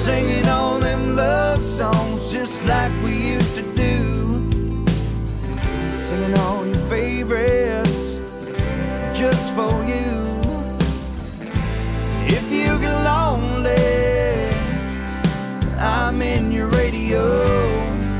singing all them love songs just like we used to do. Singing all your favorites just for you. If you get lonely, I'm in your radio.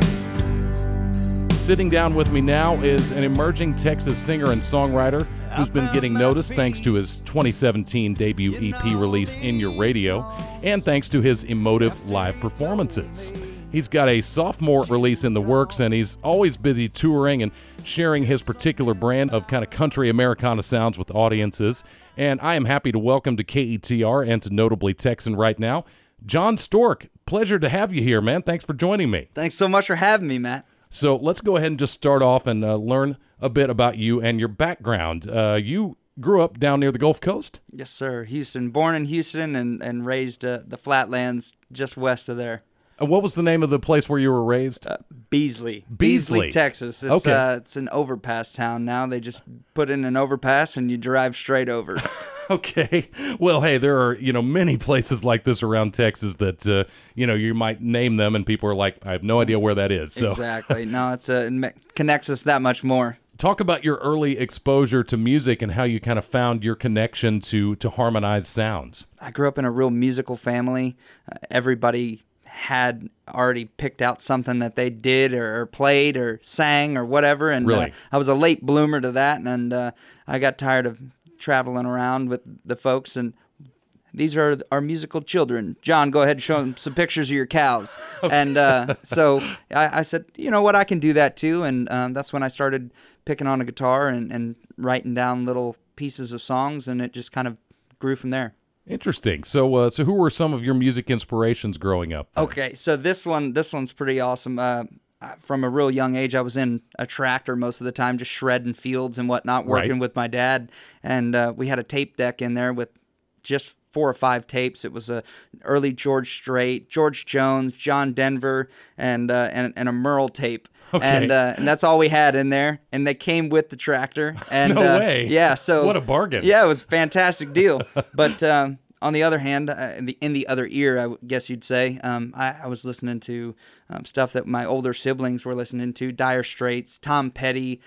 Sitting down with me now is an emerging Texas singer and songwriter who's been getting noticed thanks to his 2017 debut EP release, In Your Radio, and thanks to his emotive live performances. He's got a sophomore release in the works, and he's always busy touring and sharing his particular brand of kind of country Americana sounds with audiences. And I am happy to welcome to KETR and to Notably Texan right now, John Stork. Pleasure to have you here, man. Thanks for joining me. Thanks so much for having me, Matt. So let's go ahead and just start off and learn a bit about you and your background. You grew up down near the Gulf Coast? Yes, sir. Houston. Born in Houston and raised the flatlands just west of there. And what was the name of the place where you were raised? Beasley. Beasley, Texas. It's, okay. It's an overpass town now. They just put in an overpass and you drive straight over. Okay. Well, hey, there are, many places like this around Texas that, you might name them and people are like, I have no idea where that is. So. Exactly. No, it connects us that much more. Talk about your early exposure to music and how you kind of found your connection to harmonized sounds. I grew up in a real musical family. Everybody had already picked out something that they did or played or sang or whatever. And really? I was a late bloomer to that. And I got tired of traveling around with the folks, and these are our musical children. John, go ahead and show them some pictures of your cows. Okay. And so I said, you know what, I can do that too. And that's when I started picking on a guitar and writing down little pieces of songs, and it just kind of grew from there. Interesting. So who were some of your music inspirations growing up then? Okay, so this one's pretty awesome. From a real young age, I was in a tractor most of the time, just shredding fields and whatnot, working with my dad. And we had a tape deck in there with just 4 or 5 tapes. It was a early George Strait, George Jones, John Denver, and a Merle tape. Okay. And that's all we had in there. And they came with the tractor. And, no way. Yeah. So what a bargain. Yeah, it was a fantastic deal. But on the other hand, in the other ear, I guess you'd say, I was listening to stuff that my older siblings were listening to: Dire Straits, Tom Petty,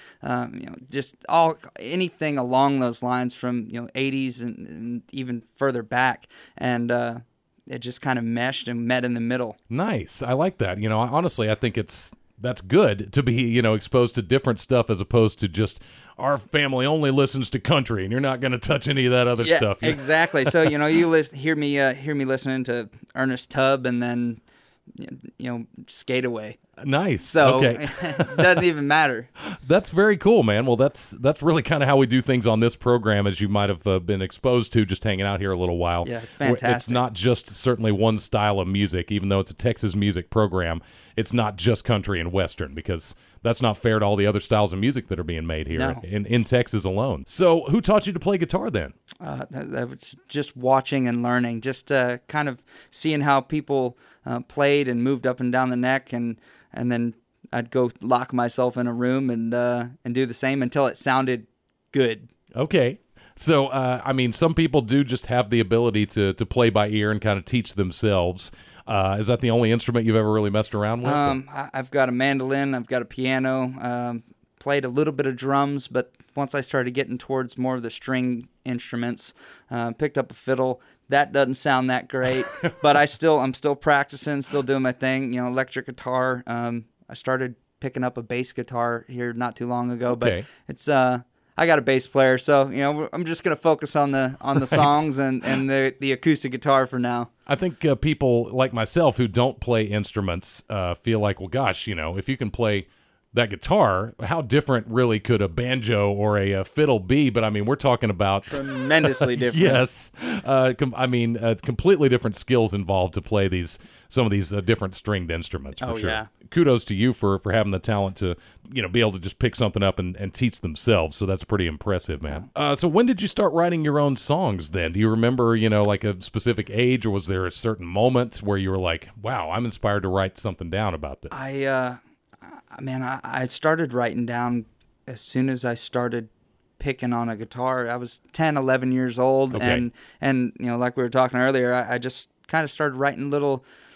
just anything along those lines from 80s and even further back, and it just kind of meshed and met in the middle. Nice, I like that. Honestly, I think that's good to be, exposed to different stuff as opposed to just our family only listens to country and you're not going to touch any of that other stuff. Yeah, exactly. So, you hear me listening to Ernest Tubb and then, Skate Away. Nice. So okay. It doesn't even matter. That's very cool, man. Well, that's really kind of how we do things on this program, as you might have been exposed to just hanging out here a little while. Yeah, it's fantastic. It's not just certainly one style of music, even though it's a Texas music program. It's not just country and Western, because that's not fair to all the other styles of music that are being made here in Texas alone. So who taught you to play guitar then? That was just watching and learning, just kind of seeing how people played and moved up and down the neck, and then I'd go lock myself in a room and do the same until it sounded good. Okay. So, some people do just have the ability to play by ear and kind of teach themselves. Is that the only instrument you've ever really messed around with? I've got a mandolin, I've got a piano, played a little bit of drums, but once I started getting towards more of the string instruments, picked up a fiddle. That doesn't sound that great, but I'm still practicing, still doing my thing. Electric guitar. I started picking up a bass guitar here not too long ago, but it's I got a bass player, so I'm just gonna focus on the songs and the acoustic guitar for now. I think people like myself who don't play instruments feel like, well, gosh, if you can play that guitar, how different really could a banjo or a fiddle be? But we're talking about tremendously different. Yes, completely different skills involved to play some of these different stringed instruments. For sure. Yeah. Kudos to you for having the talent to be able to just pick something up and teach themselves. So that's pretty impressive, man. So when did you start writing your own songs? Then do you remember like a specific age, or was there a certain moment where you were like, wow, I'm inspired to write something down about this? I started writing down as soon as I started picking on a guitar. I was 10, 11 years old, and like we were talking earlier, I just kind of started writing little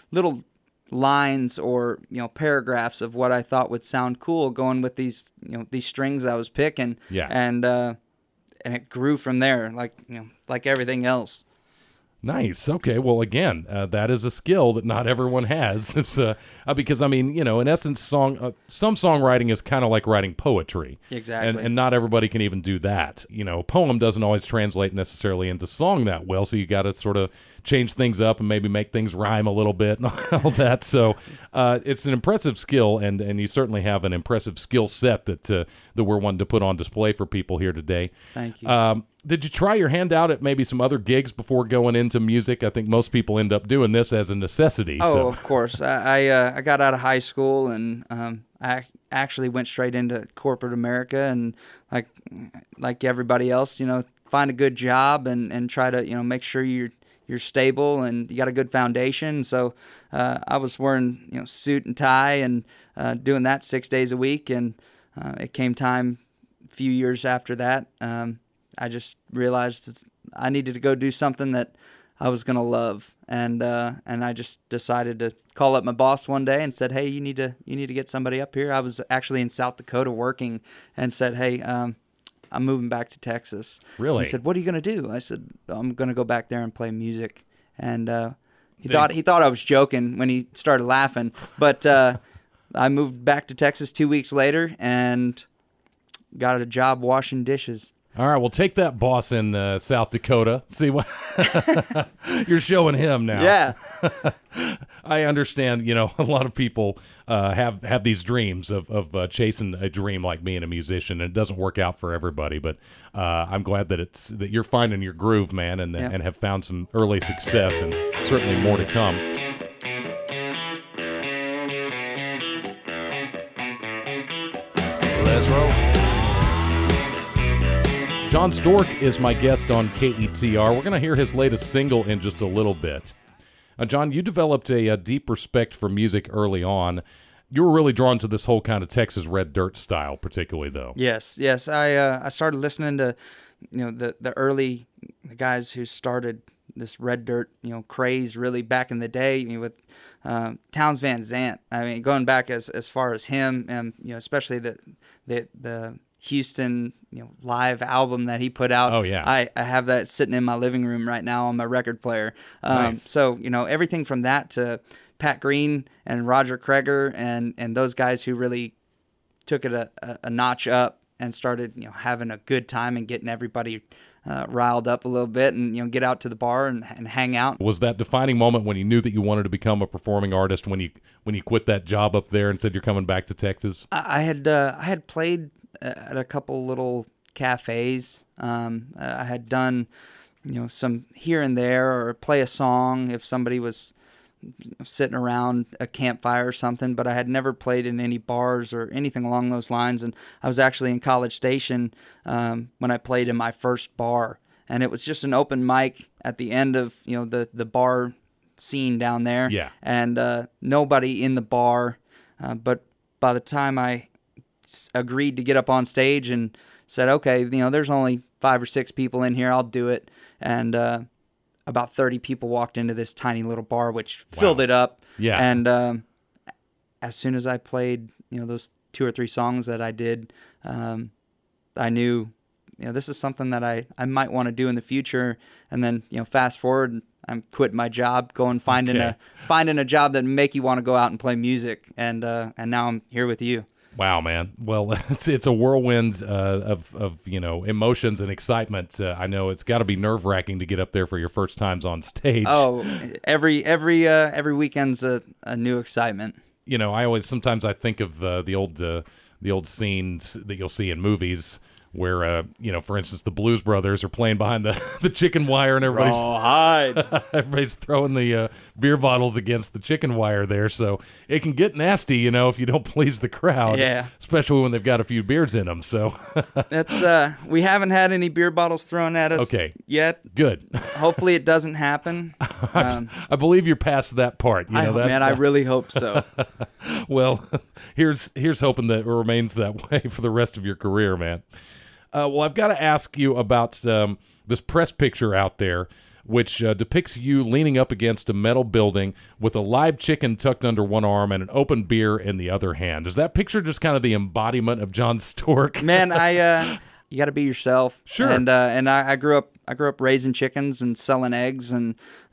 little lines or paragraphs of what I thought would sound cool, going with these these strings I was picking. Yeah. And it grew from there, like everything else. Nice. Okay. Well, again, that is a skill that not everyone has. It's, because, I mean, in essence, some songwriting is kind of like writing poetry. Exactly. And not everybody can even do that. Poem doesn't always translate necessarily into song that well, so you got to sort of change things up and maybe make things rhyme a little bit and all that. So it's an impressive skill, and you certainly have an impressive skill set that we're wanting to put on display for people here today. Thank you. Did you try your hand out at maybe some other gigs before going into music? I think most people end up doing this as a necessity. Oh, so. Of course. I got out of high school, and I actually went straight into corporate America, and like everybody else, find a good job and try to make sure you're stable and you got a good foundation. So I was wearing suit and tie and doing that 6 days a week, and it came time a few years after that. I just realized I needed to go do something that I was gonna love, and I just decided to call up my boss one day and said, "Hey, you need to get somebody up here." I was actually in South Dakota working, and said, "Hey, I'm moving back to Texas." Really? He said, "What are you gonna do?" I said, "I'm gonna go back there and play music." And he thought I was joking when he started laughing, but I moved back to Texas 2 weeks later and got a job washing dishes. All right, well, take that, boss in South Dakota. See what you're showing him now. Yeah. I understand, a lot of people have these dreams of chasing a dream like being a musician, and it doesn't work out for everybody. But I'm glad that you're finding your groove, man, and have found some early success, and certainly more to come. Let's roll. John Stork is my guest on KETR. We're going to hear his latest single in just a little bit. John, you developed a deep respect for music early on. You were really drawn to this whole kind of Texas red dirt style, particularly, though. Yes. I started listening to the early guys who started this red dirt craze really back in the day with Townes Van Zandt. I mean, going back as far as him, and especially the Houston live album that he put out. Oh yeah, I have that sitting in my living room right now on my record player. Nice. So everything from that to Pat Green and Roger Creager and those guys who really took it a notch up and started having a good time and getting everybody riled up a little bit, and get out to the bar and hang out. Was that defining moment when you knew that you wanted to become a performing artist, when you quit that job up there and said you're coming back to Texas? I had played at a couple little cafes. I had done some here and there, or play a song if somebody was sitting around a campfire or something, but I had never played in any bars or anything along those lines. And I was actually in College Station when I played in my first bar, and it was just an open mic at the end of the bar scene down there. Yeah. And nobody in the bar, but by the time I agreed to get up on stage and said, okay, there's only 5 or 6 people in here, I'll do it. And about 30 people walked into this tiny little bar, which filled it up. Yeah. And as soon as I played, those 2 or 3 songs that I did, I knew, this is something that I might want to do in the future. And then, fast forward, I'm quitting my job, finding a job that make you want to go out and play music. And now I'm here with you. Wow, man. Well, it's a whirlwind of emotions and excitement. I know it's got to be nerve-wracking to get up there for your first times on stage. Oh, every weekend's a new excitement. Sometimes I think of the old scenes that you'll see in movies where, for instance, the Blues Brothers are playing behind the chicken wire, and everybody's throwing the beer bottles against the chicken wire there. So it can get nasty, if you don't please the crowd. Yeah. Especially when they've got a few beers in them. So that's we haven't had any beer bottles thrown at us yet. Good. Hopefully it doesn't happen. I believe you're past that part. I really hope so. Well, here's hoping that it remains that way for the rest of your career, man. Well, I've got to ask you about this press picture out there which depicts you leaning up against a metal building with a live chicken tucked under one arm and an open beer in the other hand. Is that picture just kind of the embodiment of John Stork? Man, you got to be yourself. Sure. And I grew up raising chickens and selling eggs, and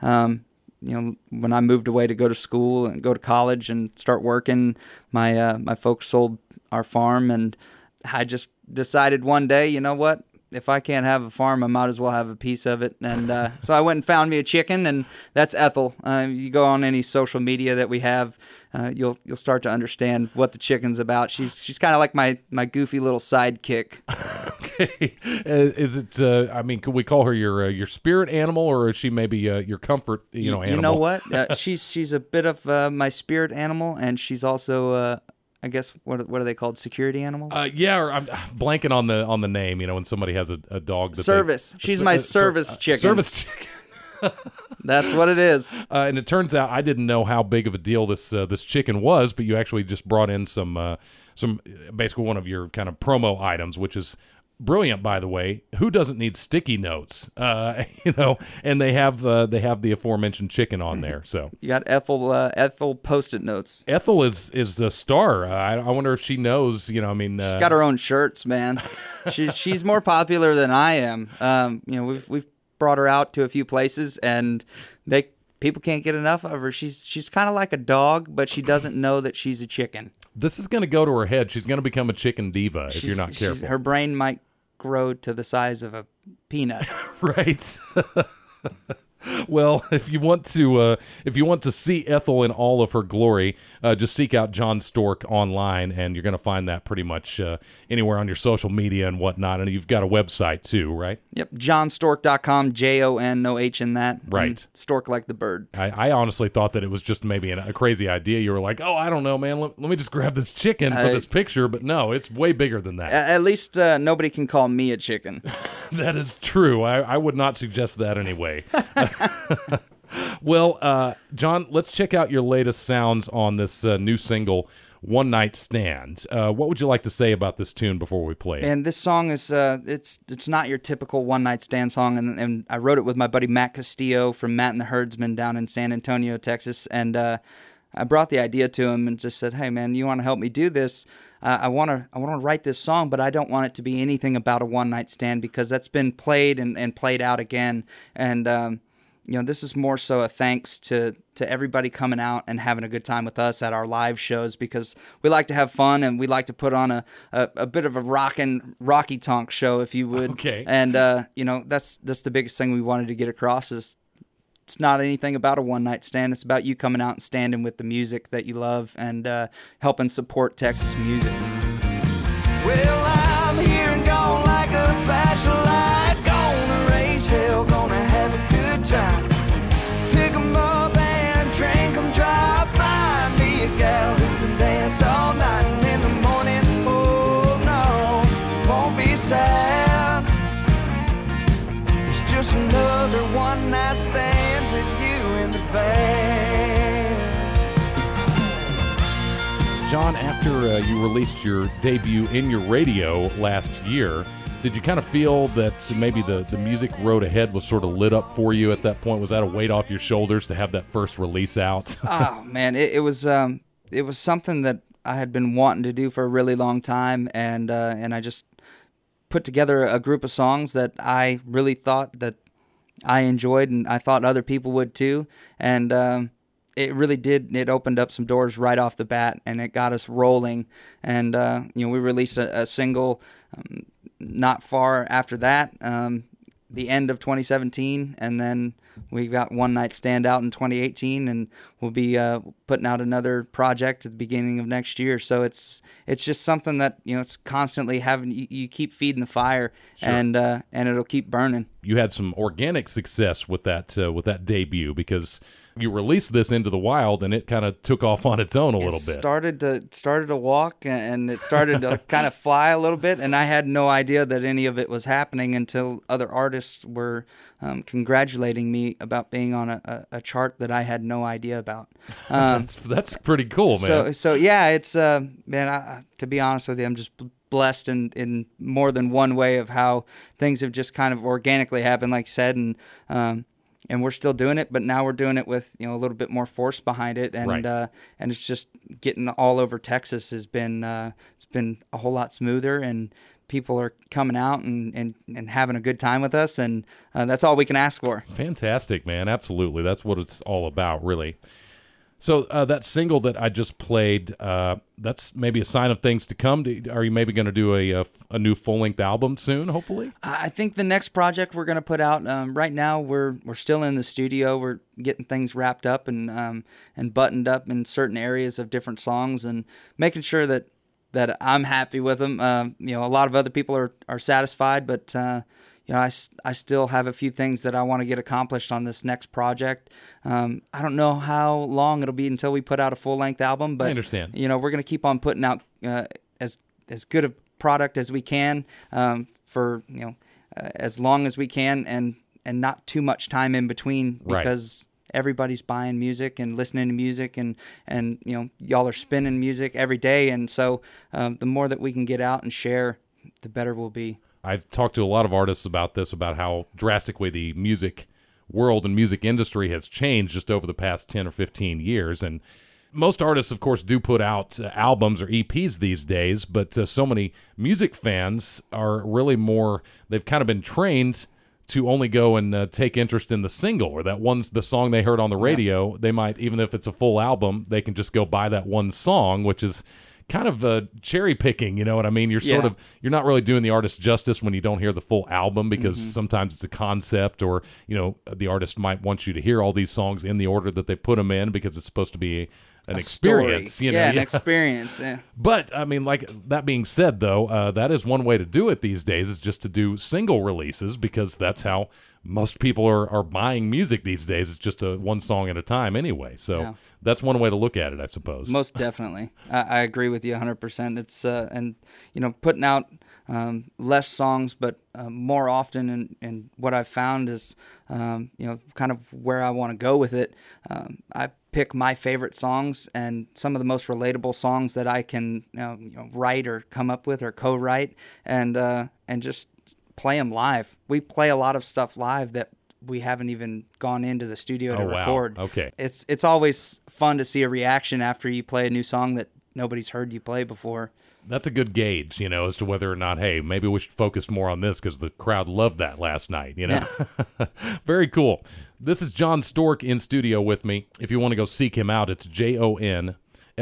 when I moved away to go to school and go to college and start working, my folks sold our farm, and I just decided one day, you know what? If I can't have a farm, I might as well have a piece of it. And so I went and found me a chicken, and that's Ethel. You go on any social media that we have, you'll start to understand what the chicken's about. She's kind of like my goofy little sidekick. Okay. Is it? Could we call her your spirit animal, or is she maybe your comfort animal? You know what? She's a bit of my spirit animal, and she's also. I guess what are they called? Security animals? Or I'm blanking on the name. When somebody has a dog. Service. She's my service chicken. Service chicken. That's what it is. And it turns out I didn't know how big of a deal this chicken was, but you actually just brought in some basically one of your kind of promo items, which is brilliant, by the way. Who doesn't need sticky notes? And they have the aforementioned chicken on there. So you got Ethel Post-it notes. Ethel is a star. I wonder if she knows. She's got her own shirts, man. She's more popular than I am. We've brought her out to a few places, and people can't get enough of her. She's kind of like a dog, but she doesn't know that she's a chicken. This is going to go to her head. She's going to become a chicken diva if you're not careful. Her brain might grow to the size of a peanut. Right. Well, if you want to see Ethel in all of her glory, just seek out John Stork online, and you're going to find that pretty much anywhere on your social media and whatnot. And you've got a website too, right? Yep, johnstork.com, Jon, no H in that. Right. Stork like the bird. I honestly thought that it was just maybe a crazy idea. You were like, oh, I don't know, man. Let me just grab this chicken for this picture. But no, it's way bigger than that. At least nobody can call me a chicken. That is true. I would not suggest that anyway. Well, John, let's check out your latest sounds on this new single, One Night Stand. What would you like to say about this tune before we play it? And this song is it's not your typical one night stand song, and I wrote it with my buddy Matt Castillo from Matt and the Herdsmen down in San Antonio, Texas, and I brought the idea to him and just said, hey man, you want to help me do this? I want to write this song, but I don't want it to be anything about a one night stand, because that's been played and played out again, and this is more so a thanks to everybody coming out and having a good time with us at our live shows, because we like to have fun and we like to put on a bit of a Rocky Tonk show, if you would. Okay. And that's the biggest thing we wanted to get across is it's not anything about a one night stand. It's about you coming out and standing with the music that you love and helping support Texas music. Well, I'm here and gone like a flashlight. Gonna raise hell, gonna have a good time. Pick 'em up and drink 'em dry. Find me a gal who can dance all night. And in the morning, oh no, won't be sad. It's just another one night stand with you in the band. John, after you released your debut in your radio last year, did you kind of feel that maybe the music road ahead was sort of lit up for you at that point? Was that a weight off your shoulders to have that first release out? Oh man, it was something that I had been wanting to do for a really long time, and I just put together a group of songs that I really thought that I enjoyed, and I thought other people would too, and it really did. It opened up some doors right off the bat, and it got us rolling. And we released a single not far after that, the end of 2017, and then we got One Night Stand out in 2018, and we'll be putting out another project at the beginning of next year. So it's just something that it's constantly having. You keep feeding the fire, Sure. and it'll keep burning. You had some organic success with that debut, because you released this into the wild and it kind of took off on its own a little bit. Started to walk, and it started to kind of fly a little bit, and I had no idea that any of it was happening until other artists were congratulating me about being on a chart that I had no idea about. That's pretty cool, man. So yeah, it's man. To be honest with you, I'm just blessed in more than one way of how things have just kind of organically happened, like you said, and we're still doing it, but now we're doing it with a little bit more force behind it, and Right. and it's just getting all over Texas has been it's been a whole lot smoother, and people are coming out and having a good time with us, and that's all we can ask for. Fantastic, man. Absolutely. That's what it's all about, really. So that single that I just played, that's maybe a sign of things to come. Are you maybe going to do a new full-length album soon, hopefully? I think the next project we're going to put out, right now we're still in the studio. We're getting things wrapped up and buttoned up in certain areas of different songs, and making sure that I'm happy with them. A lot of other people are satisfied, but I still have a few things that I want to get accomplished on this next project. I don't know how long it'll be until we put out a full-length album, but I understand. we're going to keep on putting out as good a product as we can, for as long as we can, and not too much time in between, Right. because everybody's buying music and listening to music, and y'all are spinning music every day, and so the more that we can get out and share, the better we'll be. I've talked to a lot of artists about this, about how drastically the music world and music industry has changed just over the past 10 or 15 years. And most artists, of course, do put out albums or EPs these days, but so many music fans are really they've kind of been trained to only go and take interest in the single, or the song they heard on the radio. They might, even if it's a full album, they can just go buy that one song, which is kind of cherry picking, you know what I mean? You're you're not really doing the artist justice when you don't hear the full album, because sometimes it's a concept, or the artist might want you to hear all these songs in the order that they put them in, because it's supposed to be an experience. Story. An experience. Yeah. But I mean, like, that being said, though, that is one way to do it these days, is just to do single releases, because that's how most people are buying music these days. It's just one song at a time anyway. So that's one way to look at it, I suppose. Most definitely. I agree with you 100%. It's and putting out less songs, but more often, and what I've found is kind of where I want to go with it. I pick my favorite songs, and some of the most relatable songs that I can write or come up with or co-write, and just play them live. We play a lot of stuff live that we haven't even gone into the studio to record. Wow. Okay. It's always fun to see a reaction after you play a new song that nobody's heard you play before. That's a good gauge, as to whether or not, hey, maybe we should focus more on this because the crowd loved that last night, Yeah. Very cool. This is John Stork in studio with me. If you want to go seek him out, it's JONSTORK.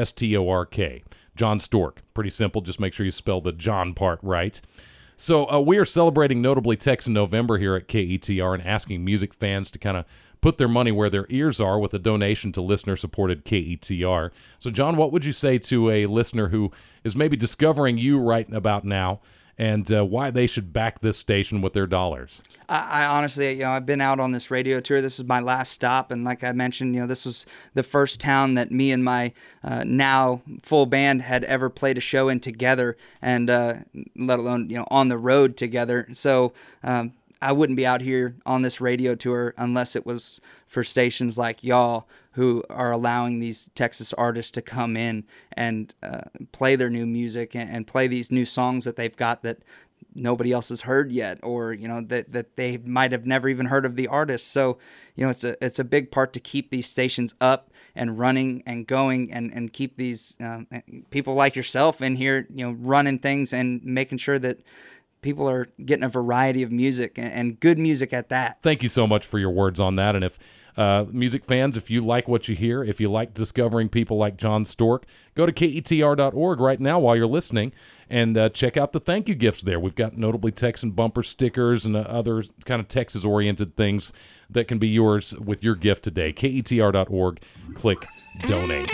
John Stork. Pretty simple. Just make sure you spell the John part right. So we are celebrating Notably Texan November here at KETR, and asking music fans to kind of put their money where their ears are with a donation to listener-supported KETR. So, John, what would you say to a listener who is maybe discovering you right about now, and why they should back this station with their dollars? I honestly, I've been out on this radio tour. This is my last stop, and like I mentioned, this was the first town that me and my now full band had ever played a show in together, and let alone on the road together. So I wouldn't be out here on this radio tour unless it was for stations like y'all, who are allowing these Texas artists to come in and play their new music and play these new songs that they've got that nobody else has heard yet, or that they might have never even heard of the artist. So it's a big part to keep these stations up and running and going, and keep these people like yourself in here running things and making sure that people are getting a variety of music, and good music at that. Thank you so much for your words on that. And if music fans, if you like what you hear, if you like discovering people like John Stork, go to KETR.org right now while you're listening, and check out the thank you gifts there. We've got Notably Texan bumper stickers and other kind of Texas-oriented things that can be yours with your gift today. KETR.org, click donate.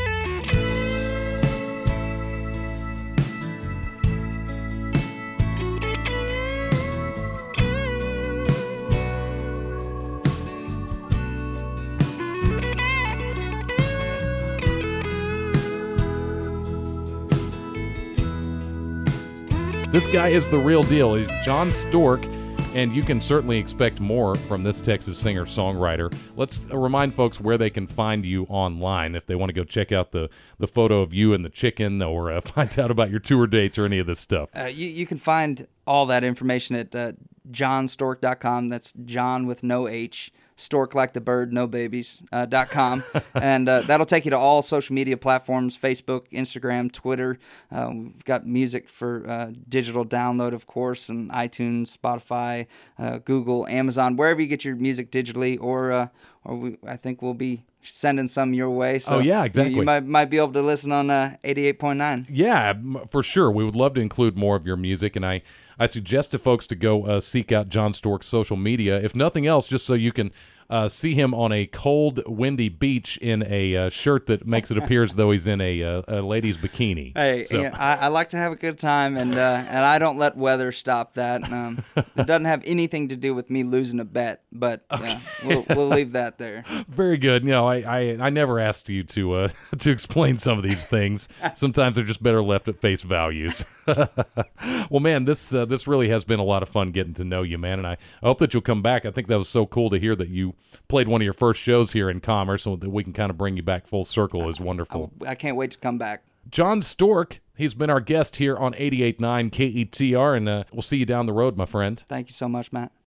This guy is the real deal. He's John Stork, and you can certainly expect more from this Texas singer-songwriter. Let's remind folks where they can find you online if they want to go check out the photo of you and the chicken, or find out about your tour dates or any of this stuff. You can find all that information at johnstork.com. That's John with no H, Stork like the bird, no babies, .com. And that'll take you to all social media platforms, Facebook, Instagram, Twitter. We've got music for digital download, of course, and iTunes, Spotify, Google, Amazon, wherever you get your music digitally, or I think we'll be sending some your way. So yeah, exactly. You might be able to listen on 88.9. Yeah, for sure. We would love to include more of your music, and I suggest to folks to go seek out John Stork's social media, if nothing else, just so you can see him on a cold, windy beach in a shirt that makes it appear as though he's in a lady's bikini. Hey, So- yeah, I like to have a good time, and I don't let weather stop that. It doesn't have anything to do with me losing a bet, but we'll leave that there. Very good. You know, I never asked you to to explain some of these things. Sometimes they're just better left at face values. Well, man, this really has been a lot of fun getting to know you, man, and I hope that you'll come back. I think that was so cool to hear that you played one of your first shows here in Commerce, so that we can kind of bring you back full circle is wonderful. I can't wait to come back. John Stork, he's been our guest here on 88.9 KETR, and we'll see you down the road, my friend. Thank you so much, Matt.